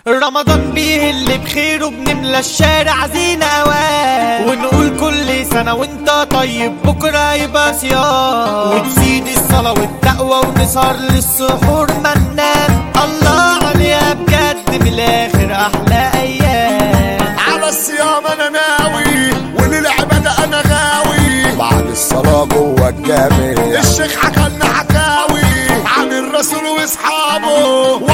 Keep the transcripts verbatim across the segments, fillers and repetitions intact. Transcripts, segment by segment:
رمضان بيهل بخير وبنملى الشارع زينة اوان، ونقول كل سنة وانت طيب بكرة يبقى صيام، وتزيد الصلاة والتقوى ونسهر للسحور منان. الله عليها بجد من الاخر احلى ايام. على الصيام انا ناوي وللعبادة انا غاوي، بعد الصلاة جوه الجامع الشيخ حكالنا حكاوي عن الرسول واصحابه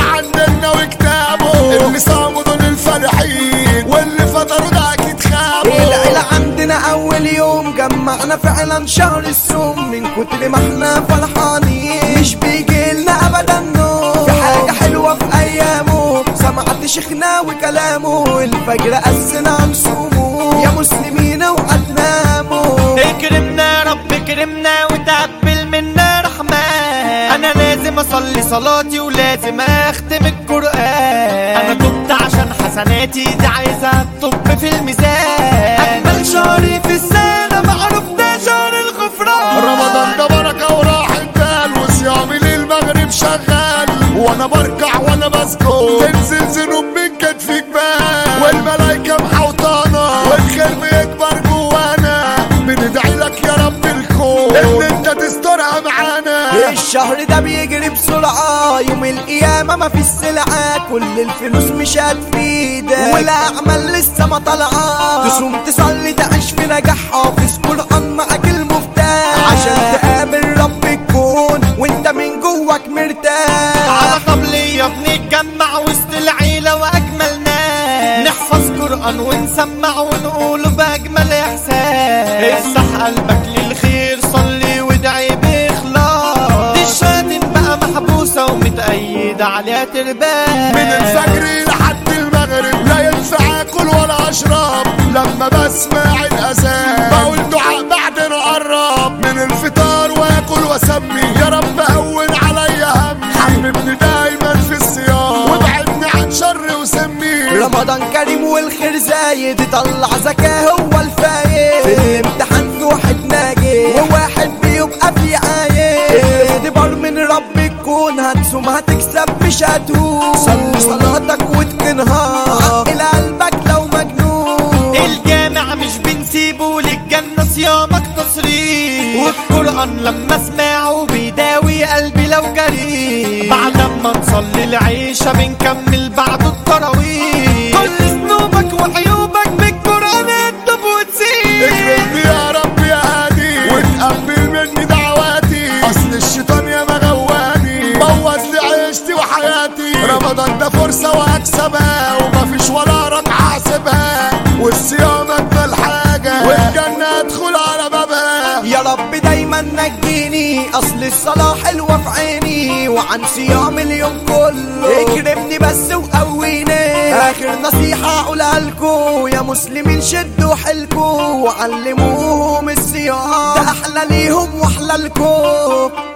وعننا وكتابه، اللي صاموا دول الفرحين واللي فطروا ده اكيد خابوا. العيلة عندنا اول يوم جمعنا فعلا شهر الصوم، من كتر ما احنا فرحانين مش بيجيلنا ابدا نوم، في حاجة حلوة في ايامه سمعت شيخنا وكلامه، الفجر قسنا نصومه يا مسلمين وهتناموا. اكرمنا رب اكرمنا وتقبل منا رحمن، انا لازم اصلي صلاتي ولازم اختم القرآن، انا تبت عشان حسناتي دي عايزة تطب في الميزان. اجمل شهر في السنة معروف ده شهر الغفران، رمضان ده بركة وراحة بال، وصيامي للمغرب شغال وانا بركع وانا بسكت، تنزل ذنوب من كتفي جبال والملايكة محوطانة والخير بيكبر جوانا، بندعي لك يا رب الكون ان انت تسترها معانا. الشهر ده بيجري بسرعة، يوم القيامة ما في السلعة، كل الفلوس مش هتفيدك والاعمال لسه ما طالعة، تصوم تصلي تعيش في نجاح، حافظ قرآن معاك المفتاح عشان تقابل رب الكون وانت من جواك مرتاح. على طبلية بنتجمع وسط العيلة واجمل ناس، نحفظ قرآن ونسمع ونقول باجمل احساس، افتح قلبك للخير صلي وادعي باخلاص، دي الشياطين بقى محبوسة ومتأيدة عليها ترباس، من الفجر لحد المغرب لا ينفع اكل ولا اشرب، لما بسمع الاذان بقول دعاء بعد نقرب من الفطار واكل واسمي، يا رب هون عليا همي، حببني دايما في الصيام وابعدني عن شر وسمي. رمضان كريم والخير زايد، يطلع زكاة هو الفايد، في الامتحان في واحد ناجي وواحد بيبقى في عايد، اختبار من رب الكون هتصوم هتكسب مش هتهون، صلي صلاتك واتقنها عقل قلبك لو مجنون. الجامع مش بنسيبه للجنة صيامك تصريف، والقرآن لما اسمعه بيداوي قلبي لو جريت، بعد ما نصلي العيشة بنكمل بعد التراويح، كل ذنوبك وعيوبك بالقرآن اكتب وتسيب. اكرمني يا رب يا هادي وتقبل مني دعواتي، اصل الشيطان يا مغواني بوظ لي عيشتي وحياتي، رمضان ده فرصة واكسبها ومفيش ولا ركعة اسيبها، والصيام اجمل حاجة والجنة ادخل على بابها. يا رب دايما نجيني اصل الصلاة حلوة في عيني، وعن صيام اليوم كله اكرمني بس وقويني، اخر نصيحة اقولها لكم يا مسلمين شدوا حيلكم وعلموهم الصيام، ده احلى ليهم واحلى لكم.